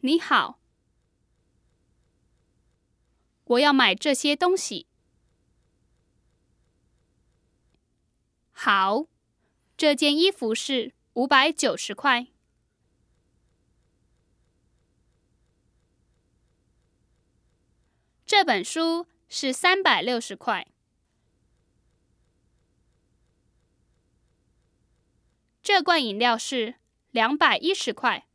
你好，我要买这些东西。好，这件衣服是590块。这本书是360块。这罐饮料是210块。